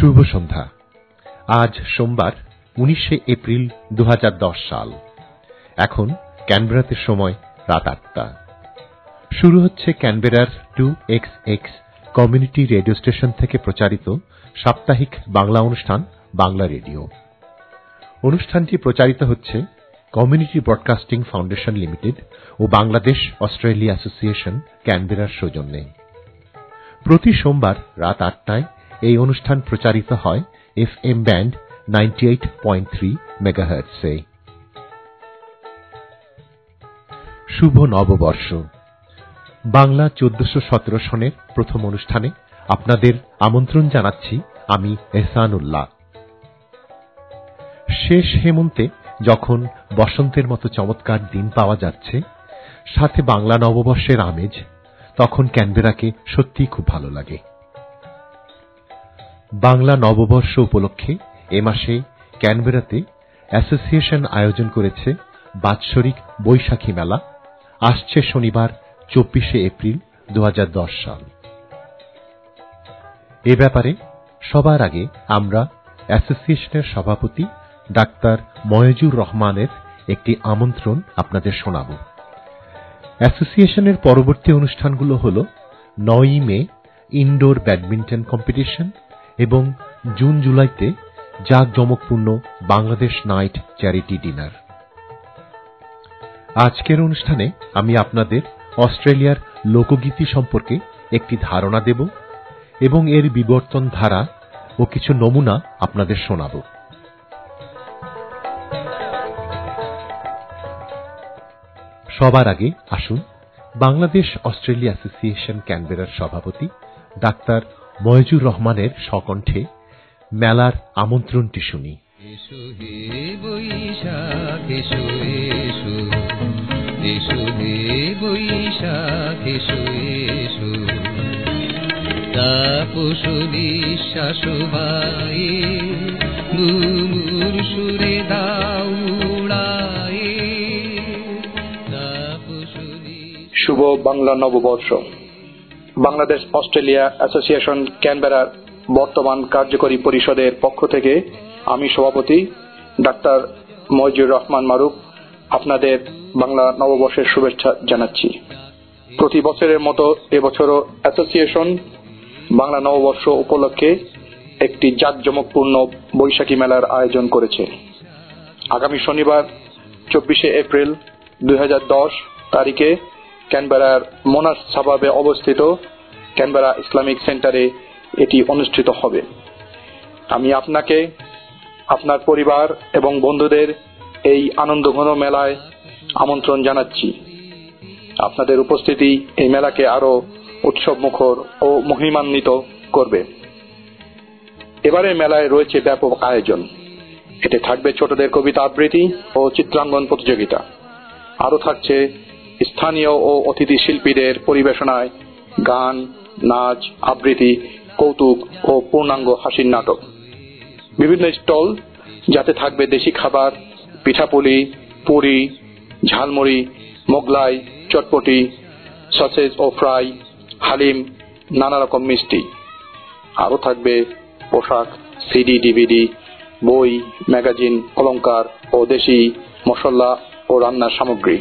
শুভ সন্ধ্যা। আজ সোমবার 19শে এপ্রিল 2010 সাল। এখন ক্যানবেরাতে সময় রাত 8টা। শুরু হচ্ছে ক্যানবেরার 2XX কমিউনিটি রেডিও স্টেশন থেকে প্রচারিত সাপ্তাহিক বাংলা অনুষ্ঠান বাংলা রেডিও। অনুষ্ঠানটি প্রচারিত হচ্ছে কমিউনিটি ব্রডকাস্টিং ফাউন্ডেশন লিমিটেড ও বাংলাদেশ অস্ট্রেলিয়া অ্যাসোসিয়েশন ক্যানবেরার সৌজন্যে। প্রতি সোমবার রাত 8টায় এই অনুষ্ঠান প্রচারিত হয় FM ব্যান্ড 98.3 মেগাহার্টজে। শুভ নববর্ষ। বাংলা 1417 সনের প্রথম অনুষ্ঠানে আপনাদের আমন্ত্রণ জানাচ্ছি আমি এহসানুল্লাহ। শেষ হেমন্তে যখন বসন্তের মতো চমৎকার দিন পাওয়া যাচ্ছে, সাথে বাংলা নববর্ষের আমেজ, তখন ক্যানবেরাকে সত্যিই খুব ভালো লাগে। বাংলা নববর্ষ উপলক্ষে এ মাসে ক্যানবেরাতে অ্যাসোসিয়েশন আয়োজন করেছে বাৎসরিক বৈশাখী মেলা। আসছে শনিবার 24শে এপ্রিল 2010 সাল। এ ব্যাপারে সবার আগে আমরা অ্যাসোসিয়েশনের সভাপতি ডাক্তার ময়েজুর রহমানের একটি আমন্ত্রণ আপনাদের শোনাব। অ্যাসোসিয়েশনের পরবর্তী অনুষ্ঠানগুলো হল 9ই মে ইনডোর ব্যাডমিন্টন কম্পিটিশন এবং জুন জুলাইতে জাঁকজমকপূর্ণ বাংলাদেশ নাইট চ্যারিটি ডিনার। আজকের অনুষ্ঠানে আমি আপনাদের অস্ট্রেলিয়ার লোকগীতি সম্পর্কে একটি ধারণা দেব এবং এর বিবর্তন ধারা ও কিছু নমুনা আপনাদের শোনাব। সবার আগে আসুন বাংলাদেশ অস্ট্রেলিয়া অ্যাসোসিয়েশন ক্যানবেরার সভাপতি ডাক্তার ময়েজুর রহমানের স্বকণ্ঠে মেলার আমন্ত্রণটি শুনি। এসো হে বৈশাখ এসো এসো, এসো হে বৈশাখ এসো এসো, তাপস নিঃশ্বাস বায়ে মুমুর সুরে দাও উড়ায়ে। শুভ বাংলা নববর্ষ। বাংলাদেশ অস্ট্রেলিয়া অ্যাসোসিয়েশন ক্যানবেরার বর্তমান কার্যকরী পরিষদের পক্ষ থেকে আমি সভাপতি ডাক্তার ময়েজুর রহমান মারুফ আপনাদের বাংলা নববর্ষের শুভেচ্ছা জানাচ্ছি। প্রতি বছরের মতো এবছরও অ্যাসোসিয়েশন বাংলা নববর্ষ উপলক্ষে একটি জাঁকজমকপূর্ণ বৈশাখী মেলার আয়োজন করেছে। আগামী শনিবার 24শে এপ্রিল 2010 তারিখে ক্যানবেরার মোনাস সাবাবে অবস্থিত ক্যানবেরা ইসলামিক সেন্টারে এটি অনুষ্ঠিত হবে। আমি আপনাকে, আপনার পরিবার এবং বন্ধুদের এই আনন্দঘন মেলায় আমন্ত্রণ জানাচ্ছি। আপনাদের উপস্থিতি এই মেলাকে আরো উৎসবমুখর ও মহিমান্বিত করবে। এবারের মেলায় রয়েছে ব্যাপক আয়োজন। এতে থাকবে ছোটদের কবিতা আবৃত্তি ও চিত্রাঙ্কন প্রতিযোগিতা। আরো থাকছে স্থানীয় ও অতিথি শিল্পীদের পরিবেশনায় গান, নাচ, আবৃত্তি, কৌতুক ও পূর্ণাঙ্গ হাসির নাটক। বিভিন্ন স্টল, যাতে থাকবে দেশি খাবার, পিঠাপুলি, পুরি, ঝালমুড়ি, মোগলাই, চটপটি, সসেজ ও ফ্রাই, হালিম, নানা রকম মিষ্টি। আরো থাকবে পোশাক, সিডি, ডিভিডি, বই, ম্যাগাজিন, অলংকার ও দেশি মশলা ও রান্নার সামগ্রী।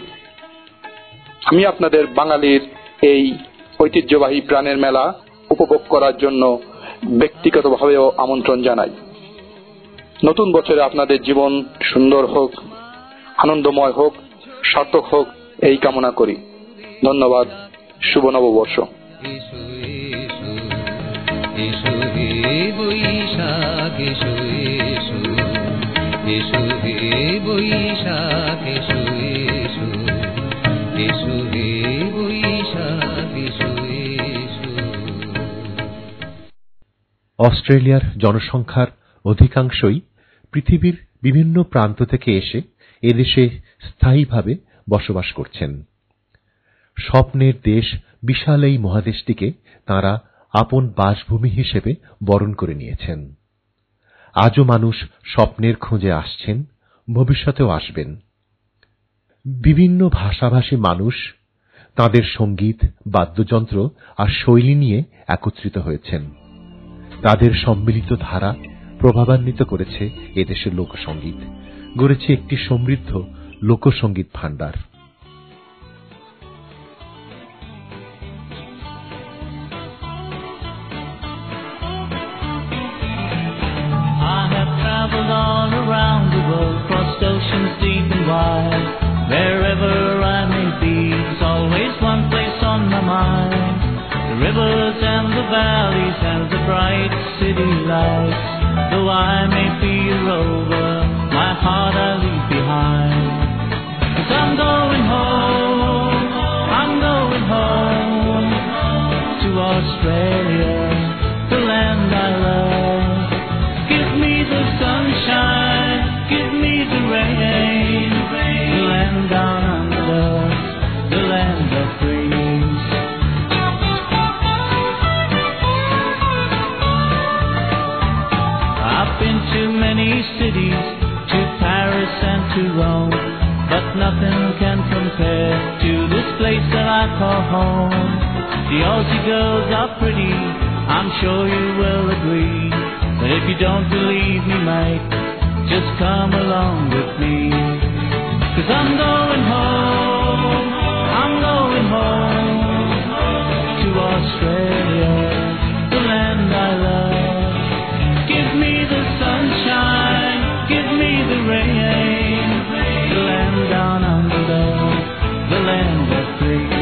আমি আপনাদের বাঙালির এই ঐতিহ্যবাহী প্রাণের মেলা উপভোগ করার জন্য ব্যক্তিগতভাবেও আমন্ত্রণ জানাই। নতুন বছরে আপনাদের জীবন সুন্দর হোক, আনন্দময় হোক, সার্থক হোক, এই কামনা করি। ধন্যবাদ। শুভ নববর্ষ। এসো এসো, এসো হে বৈশাখ এসো এসো, এসো হে বৈশাখ এসো এসো, এসো হে বৈশাখ এসো এসো। অস্ট্রেলিয়ার জনসংখ্যার অধিকাংশই পৃথিবীর বিভিন্ন প্রান্ত থেকে এসে এদেশে স্থায়ীভাবে বসবাস করছেন। স্বপ্নের দেশ বিশাল এই মহাদেশটিকে তাঁরা আপন বাসভূমি হিসেবে বরণ করে নিয়েছেন। আজও মানুষ স্বপ্নের খোঁজে আসছেন, ভবিষ্যতেও আসবেন। বিভিন্ন ভাষাভাষী মানুষ তাদের সঙ্গীত, বাদ্যযন্ত্র আর শৈলী নিয়ে একত্রিত হয়েছেন। তাদের সম্মিলিত ধারা প্রভাবান্বিত করেছে এদেশের লোকসঙ্গীত, গড়েছে একটি সমৃদ্ধ লোকসঙ্গীত ভাণ্ডার। All around the world, crossed oceans deep and wide. Wherever I may be, there's always one place on my mind. The rivers and the valleys and the bright city lights. Though I may be a rover, my heart I leave behind. 'Cause I'm going home, I'm going home to Australia, the land I love. Give me the sunshine, give me the rain, the land down under, the land of dreams. I've been to many cities, to Paris and to Rome, but nothing can compare to this place that I call home. The Aussie girls are pretty, I'm sure you will agree. But if you don't believe me, mate, just come along with me. 'Cause I'm going home, I'm going home to Australia, the land I love. Give me the sunshine, give me the rain, the land down under, the land of dreams.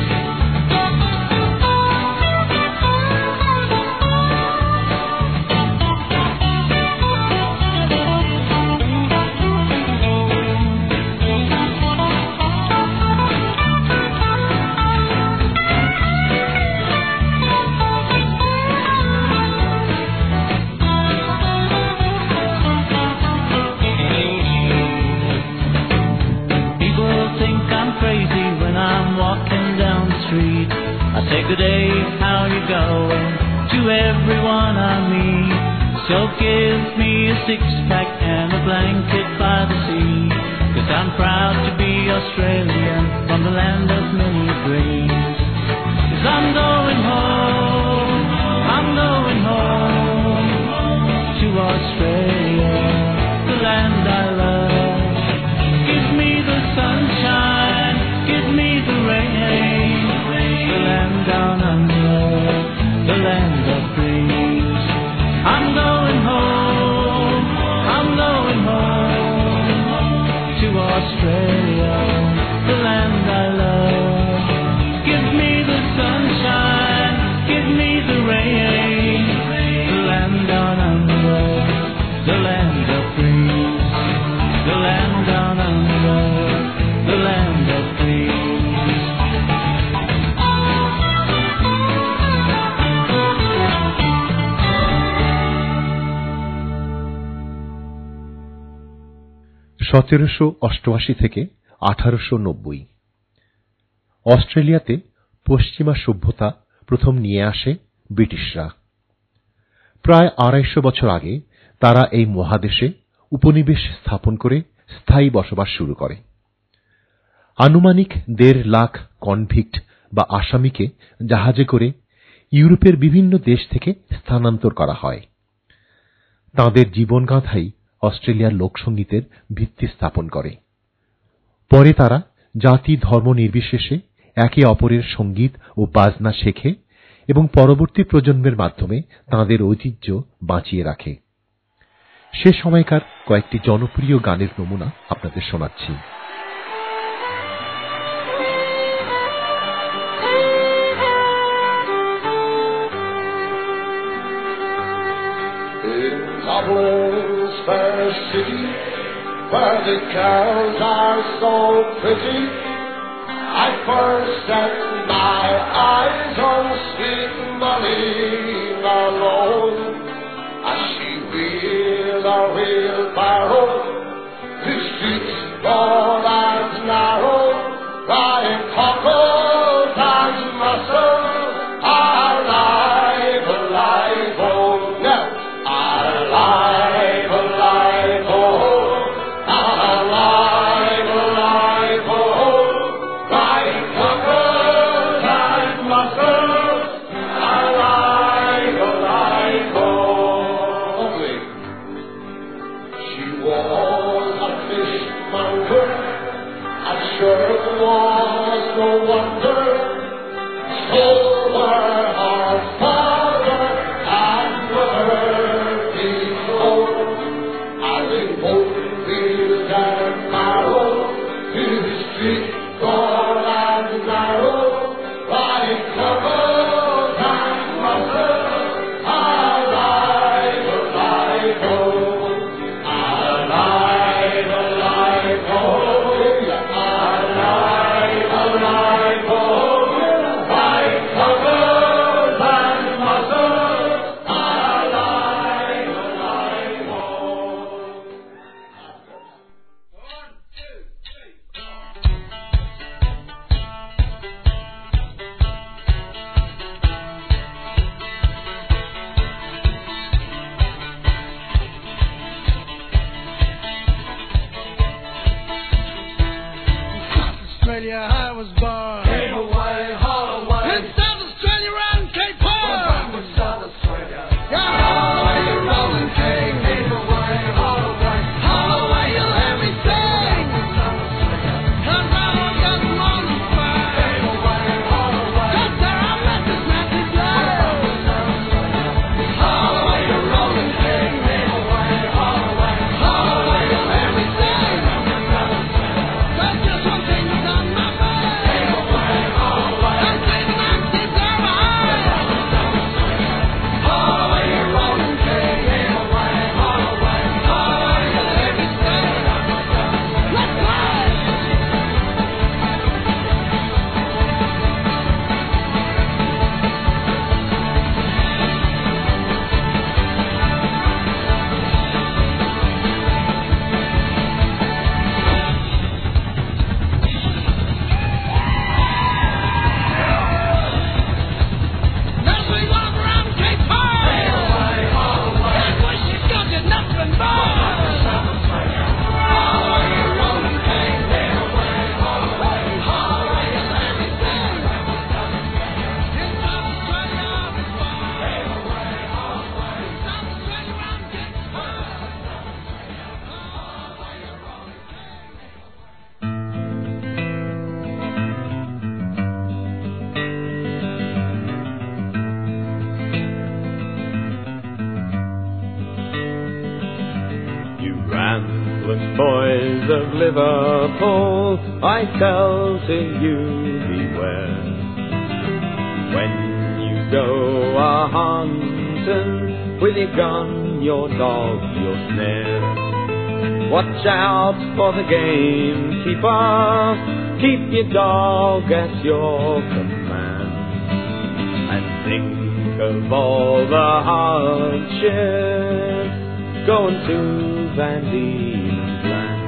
I say good day, how you going, to everyone I meet. So give me a six-pack and a blanket by the sea. 'Cause I'm proud to be Australian, from the land of many dreams. 'Cause I'm going home, I'm going home to Australia, the land I love. Give me the sunshine, give me the rain, the land down under, the land of dreams. I'm going home, I'm going home to Australia, the land I love. Give me the sunshine, give me the rain, the land down under, the land of dreams, the land down under, the land of dreams. সতেরোশো অষ্টআশি থেকে 1890 অস্ট্রেলিয়াতে পশ্চিমা সভ্যতা প্রথম নিয়ে আসে ব্রিটিশরা। প্রায় 250 বছর আগে তারা এই মহাদেশে উপনিবেশ স্থাপন করে স্থায়ী বসবাস শুরু করে। আনুমানিক 1.5 লাখ কনভিক্ট বা আসামিকে জাহাজে করে ইউরোপের বিভিন্ন দেশ থেকে স্থানান্তর করা হয়। তাঁদের জীবনগাথাই অস্ট্রেলিয়ার লোকসঙ্গীতের ভিত্তি স্থাপন করে। পরে তারা জাতি ধর্ম নির্বিশেষে একে অপরের সঙ্গীত ও বাজনা শেখে এবং পরবর্তী প্রজন্মের মাধ্যমে তাঁদের ঐতিহ্য বাঁচিয়ে রাখে। সে সময়কার কয়েকটি জনপ্রিয় গানের নমুনা আপনাদের শোনাচ্ছি। Dublin's fair city, where the girls are so pretty, I first set my eyes on sweet Marlene alone, as she wheeled a wheelbarrow, the streets broad and narrow, crying cockles and mussels, alive, alive, oh no, alive, alive, oh, alive, alive, oh, crying cockles and mussels, alive, alive, oh. was no wonder, so were our father and mother before, as they both filled their marrow to the street broad and narrow, by couples and muscles, alive, alive, oh, alive, alive, oh, alive, alive, oh, by couples and muscles, alive, alive, oh. Australia, I was born. Came away, haul away. In South Australia, around Cape Horn. With South Australia. Yeah. Haul away, you rolling king. Came away, haul away. Haul away, you'll hear me sing. With South Australia. 'Cause I don't got long to fight. Came away, haul away. Just there, I met this nasty blow. With South Australia. Haul away, you rolling king. Came away, haul away. Haul away, you'll hear me sing. With South Australia. That's just one thing that's on my mind. Came away, haul away. I'm saying I'm still alive. Haul away, you rolling king. Came away, haul away. Haul away, you'll hear me sing. Let's fly. Now we walk around Cape Horn. That's where she got you nothing more. You rambling boys of Liverpool, I tell to you beware. When you go a-hunting with your gun, your dog, your snare, watch out for the gamekeeper, keep your dog at your command, and think of all the hardships going to Van Diemen's Land.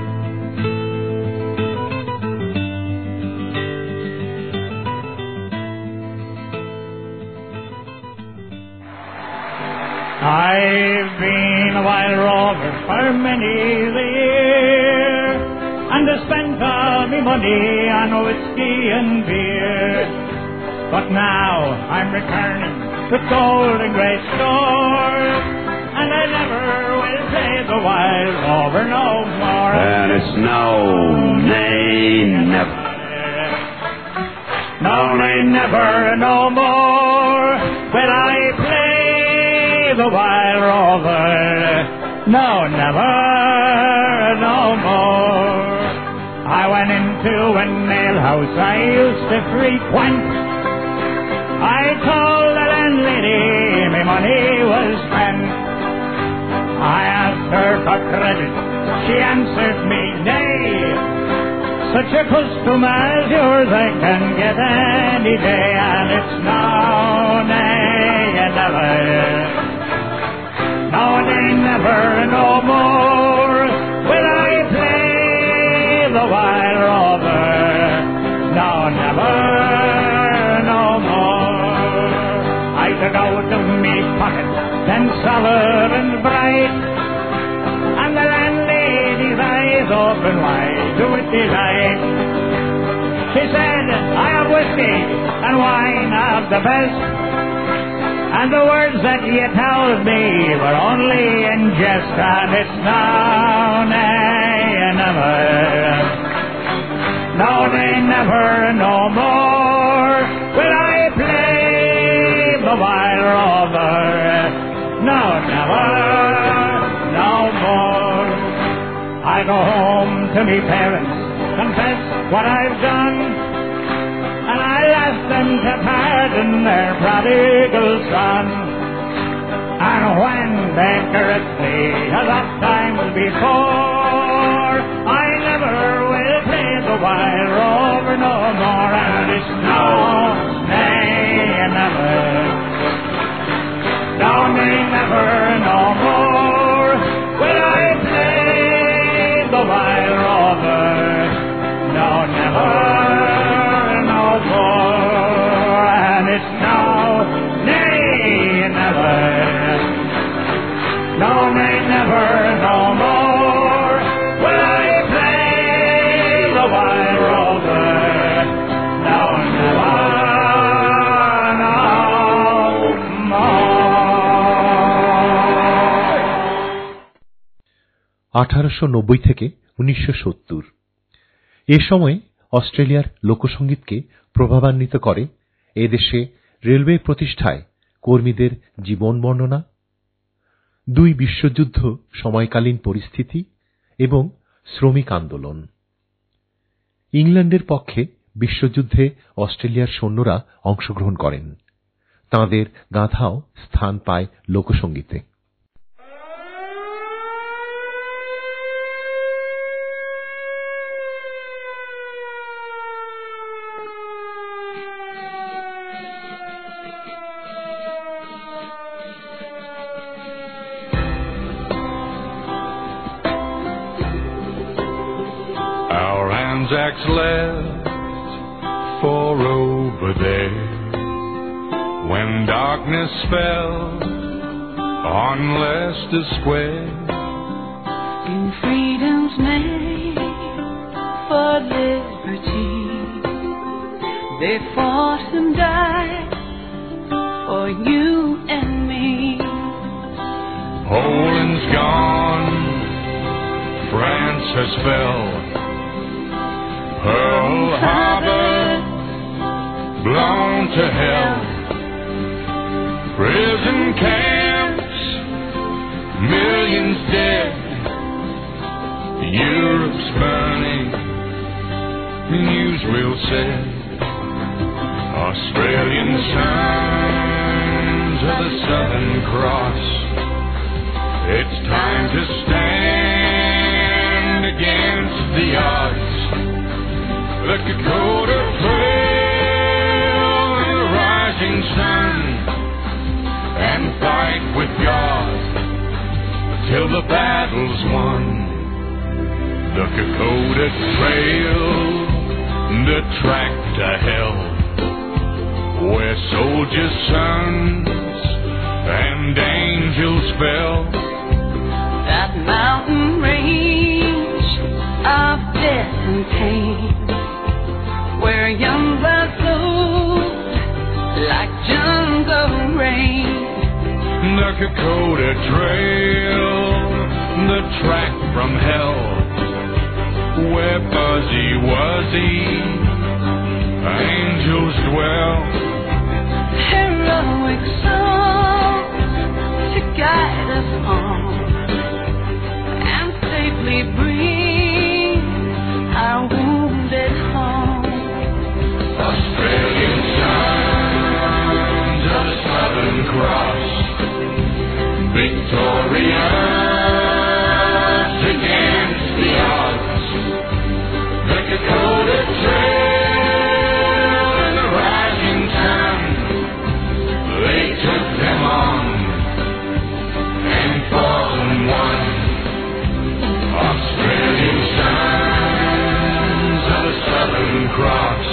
I've been a wild rover for many a year, and I spent all my money on whiskey and beer. But now I'm returning to Golden Grey Store, and I never will play the wild rover no more. And it's no, nay, never. No, nay, never no more will I play the wild rover. No, never no more. I went into an alehouse I used to frequent. I told the landlady my money was spent. I asked her for credit. She answered me, nay. Such a custom as yours I can get any day, and it's no, nay, and never. No, nay, never, no more will I play the wild rover. No, never, no more. I took out of me pocket, then solid and bright, and the landlady's eyes open wide with delight. She said, I have whiskey and wine of the best, and the words that you told me were only in jest, and it's now, nay, and never. No, they never no more will I play the wild rover. No, never no more. I go home to me parents, confess what I've done, and I'll ask them to pardon their prodigal son. And when they correct me as oft times before, I never will play the wild rover no more. And it's no, nay, never, no, nay, never no more will I play the wild rover. No, never, no more. And it's no, nay, never. No, nay, never, no more will I play the wild rover. No, never, no more. 1890 থেকে 1970 এ সময়ে অস্ট্রেলিয়ার লোকসঙ্গীতকে প্রভাবান্বিত করে এদেশে railway প্রতিষ্ঠায় কর্মীদের জীবন বর্ণনা, দুই বিশ্বযুদ্ধ সময়কালীন পরিস্থিতি এবং শ্রমিক আন্দোলন। ইংল্যান্ডের পক্ষে বিশ্বযুদ্ধে অস্ট্রেলিয়ার সৈন্যরা অংশগ্রহণ করেন, তাঁদের গাথাও স্থান পায় লোকসঙ্গীতে। Anzacs left for over there when darkness fell on Leicester Square. In freedom's name for liberty, they fought and died for you and me. Poland's gone, France has fell, Pearl Harbor blown to hell, prison camps, millions dead, Europe's burning, newsreel said. Australian sons of the Southern Cross, it's time to stand against the odds. The Dakota Trail and the rising sun, and fight with God till the battle's won. The Dakota Trail, the track to hell, where soldiers' sons and angels fell. That mountain range of death and pain, where young blood flowed like jungle rain. The Dakota Trail, the track from hell, where fuzzy wuzzy angels dwell. Heroic songs to guide us on and safely bring our wounded home. Australian sons of the Southern Cross, victorious against the odds. The Dakota Trail and the rising sun, they took them on and fought and won. Australian sons of the Southern Cross,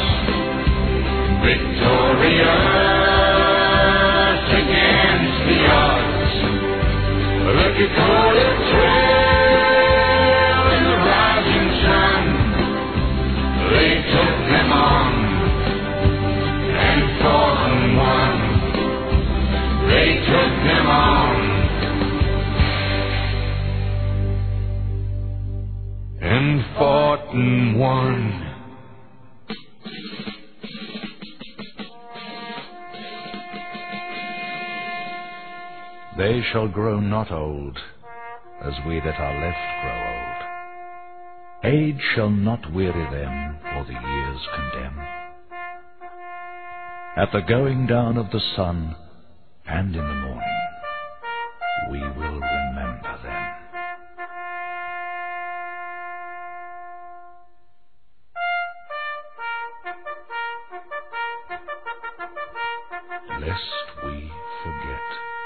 victorious against the odds. The Dakota Trail and the rising sun, they took them on and fought and won. They took them on and fought and won. They shall grow not old, as we that are left grow old. Age shall not weary them, or the years condemn. At the going down of the sun, and in the morning, we will remember them. Lest we forget.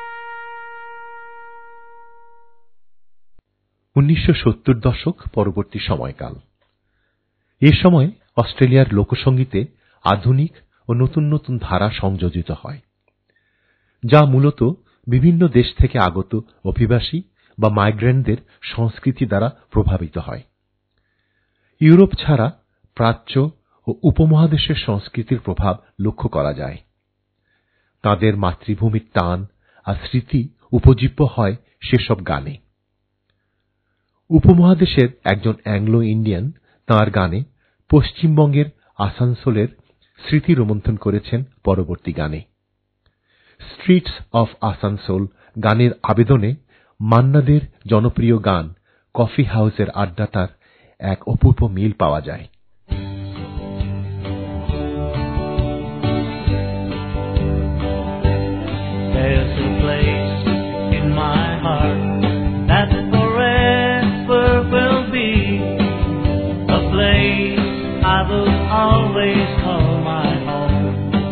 1970 দশক পরবর্তী সময়কাল। এ সময় অস্ট্রেলিয়ার লোকসঙ্গীতে আধুনিক ও নতুন নতুন ধারা সংযোজিত হয়, যা মূলত বিভিন্ন দেশ থেকে আগত অভিবাসী বা মাইগ্রেন্টদের সংস্কৃতি দ্বারা প্রভাবিত হয়। ইউরোপ ছাড়া প্রাচ্য ও উপমহাদেশের সংস্কৃতির প্রভাব লক্ষ্য করা যায়। তাদের মাতৃভূমির টান আর স্মৃতি উপজীব্য হয় সেসব গানে। উপমহাদেশের একজন অ্যাংলো ইন্ডিয়ান তাঁর গানে পশ্চিমবঙ্গের আসানসোলের স্মৃতি রোমন্থন করেছেন পরবর্তী গানে। স্ট্রিটস অফ আসানসোল গানের আবেদনে মান্না দের জনপ্রিয় গান কফি হাউসের আড্ডাটার এক অপূর্ব মিল পাওয়া যায়। There's a place in my heart that forever will be a place I will always call my home.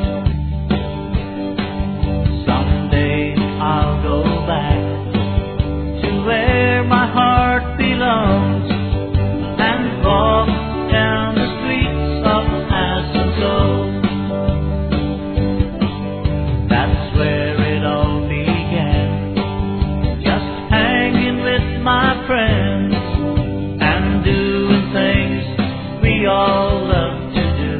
Someday I'll go back to where my heart belongs and walk down the streets of Asunción. That's where it all began, just hanging with my friends and doing things we all love to do.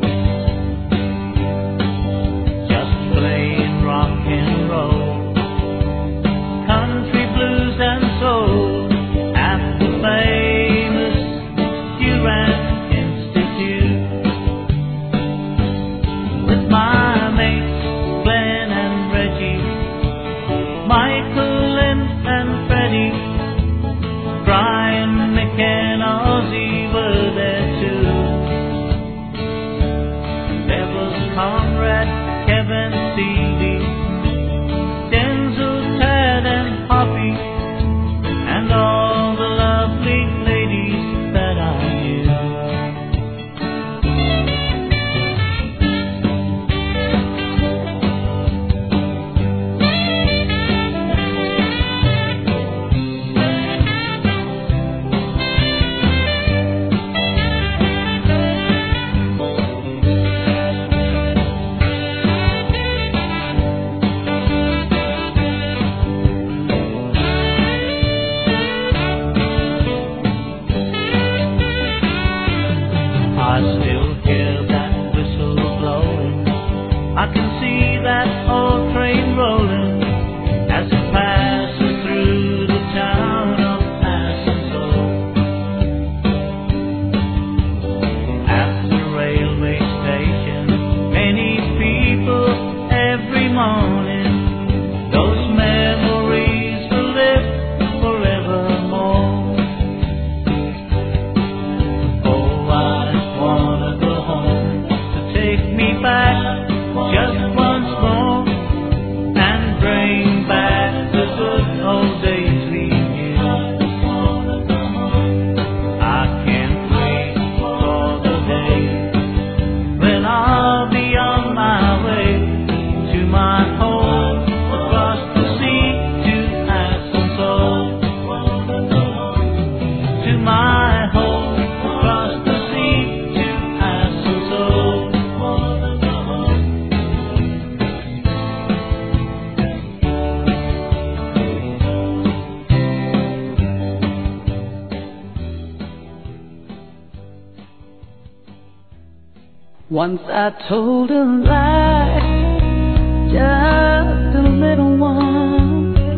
Just playing rock and roll, country blues and soul at the famous Durant Institute. With my mates Glenn and Reggie, Michael, Lynn and Freddie, Brian, Mick and Ozzy were there too. There was Conrad, Kevin, Stevie, Denzel, Ted and Poppy, and all the lovely ladies that I knew. I still hear that whistle blowing. I can see that old train rolling as it passes through the town of Asunción. At the railway station, many people every morning. Those memories will live forevermore. Oh, I wanna go home to take me back just once more and bring back the good old days we knew. I can't wait for the day when I'll be on my way to my home across the sea to Asunción. To my home across the sea to Asunción. Once I told a lie, just a little one,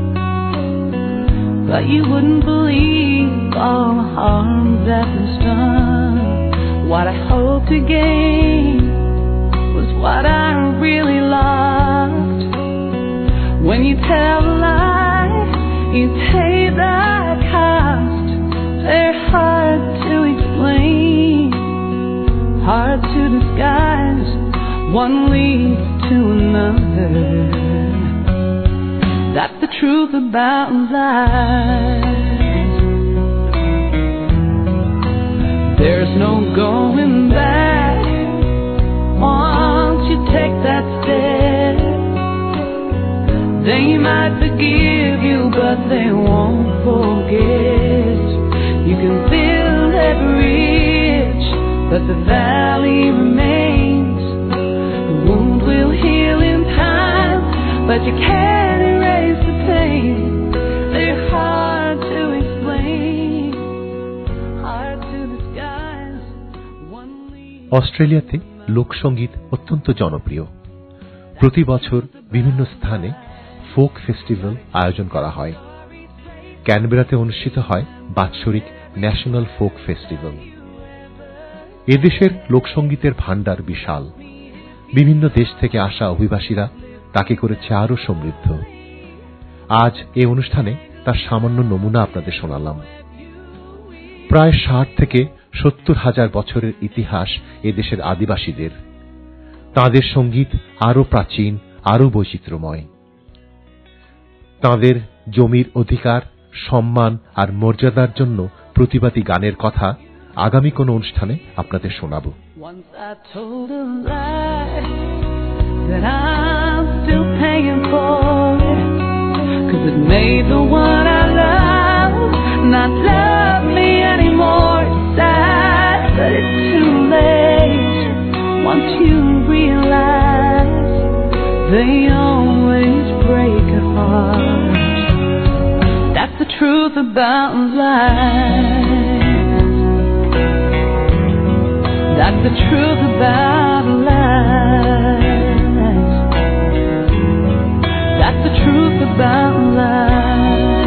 but you wouldn't believe all the harm that was done. What I hoped to gain was what I really lost. When you tell a lie, You pay that cost. They're hard to explain, hard to disguise. One leads to another. That's the truth about life. There's no going back once you take that step. They might forgive you, but they won't forget. You can build every ridge, but the valley remains. The wound will heal in time, but you can't erase the pain. They're hard to explain, hard to disguise. অস্ট্রেলিয়াতে লোকসঙ্গীত অত্যন্ত জনপ্রিয়। প্রতি বছর বিভিন্ন স্থানে folk festival আয়োজন করা হয়। ক্যানবেরাতে অনুষ্ঠিত হয় বাৎসরিক ন্যাশনাল ফোক ফেস্টিভ্যাল। এদেশের লোকসঙ্গীতের ভাণ্ডার বিশাল। বিভিন্ন দেশ থেকে আসা অভিবাসীরা তাকে করেছে আরও সমৃদ্ধ। আজ এই অনুষ্ঠানে তার সামান্য নমুনা আপনাদের শোনালাম। প্রায় 60 থেকে 70 হাজার বছরের ইতিহাস এদেশের আদিবাসীদের। তাঁদের সঙ্গীত আরও প্রাচীন, আরও বৈচিত্র্যময়। তাঁদের জমির অধিকার, সম্মান আর মর্যাদার জন্য প্রতিবাদী গানের কথা আগামী কোন অনুষ্ঠানে আপনাদের শোনাব। Once I told a lie that I'm still paying for it, 'cause it made the one I love not love me anymore. It's sad, but it's too late. Once you realize they always break a heart. That's the truth about life. That's the truth about life. That's the truth about life.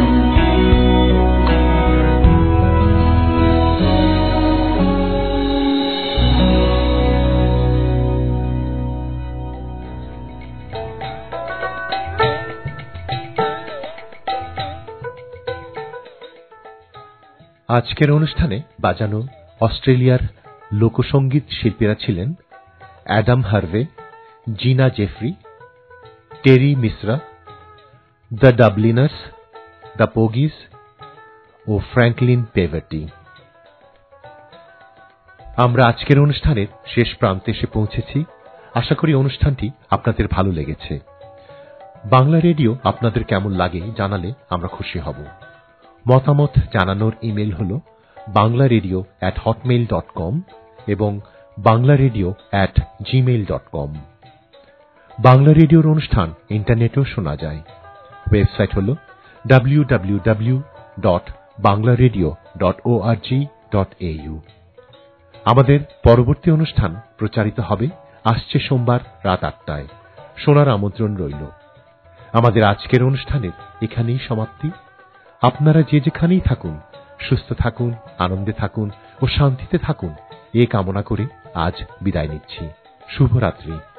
আজকের অনুষ্ঠানে বাজানো অস্ট্রেলিয়ার লোকসঙ্গীত শিল্পীরা ছিলেন Adam Harvey, Gina Jeffery, Terry Mishra, the Dubliners, the Pogues ও Franklin Peverty. আমরা আজকের অনুষ্ঠানের শেষ প্রান্তে এসে পৌঁছেছি। আশা করি অনুষ্ঠানটি আপনাদের ভালো লেগেছে। বাংলা রেডিও আপনাদের কেমন লাগে জানালে আমরা খুশি হব। মতামত জানানোর ইমেল হল banglaredio@hotmail.com এবং banglaredio@gmail.com। বাংলা রেডিওর অনুষ্ঠান ইন্টারনেটেও শোনা যায়। ওয়েবসাইট হল www.banglaradio.org.au। আমাদের পরবর্তী অনুষ্ঠান প্রচারিত হবে আসছে সোমবার রাত 8টায়। শোনার আমন্ত্রণ রইল। আমাদের আজকের অনুষ্ঠানের এখানেই সমাপ্তি। আপনারা যে যেখানেই থাকুন, সুস্থ থাকুন, আনন্দে থাকুন ও শান্তিতে থাকুন, এ কামনা করে আজ বিদায় নিচ্ছি। শুভরাত্রি।